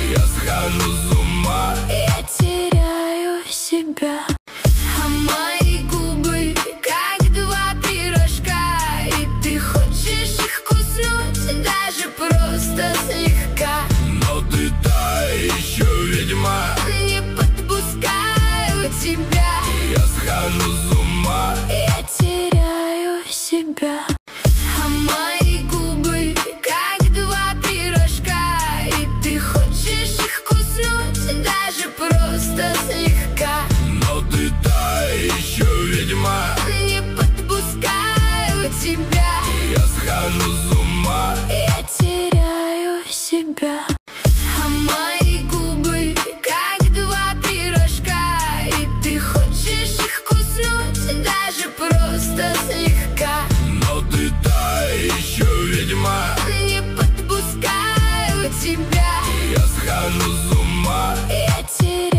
Я схожу с ума, я теряю себя. А мои губы как два пирожка, и ты хочешь их куснуть, даже просто слегка. но ты та еще ведьма. Не подпускаю тебя, Я схожу с ума, я теряю себя. А мои губы как два пирожка, и ты хочешь их куснуть, даже просто слегка. но ты та еще ведьма. Не подпускаю тебя, Я схожу с ума, я теряю себя. А мои губы как два пирожка, и ты хочешь их куснуть, даже просто слегка. но ты та еще ведьма. Не подпускаю тебя, Я схожу с ума, я теряю